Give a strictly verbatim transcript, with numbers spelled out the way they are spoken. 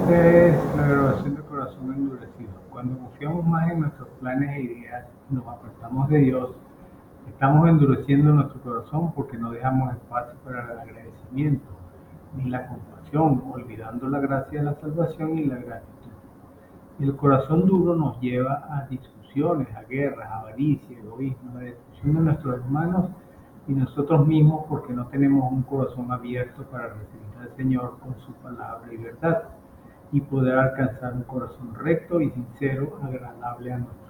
¿Qué es la graduación de corazón endurecido? Cuando confiamos más en nuestros planes e ideas y nos apartamos de Dios, estamos endureciendo nuestro corazón porque no dejamos espacio para el agradecimiento ni la compasión, olvidando la gracia de la salvación y la gratitud. Y el corazón duro nos lleva a discusiones, a guerras, a avaricia, egoísmo, a la destrucción de nuestros hermanos y nosotros mismos porque no tenemos un corazón abierto para recibir al Señor con su palabra y verdad y poder alcanzar un corazón recto y sincero, agradable a nuestro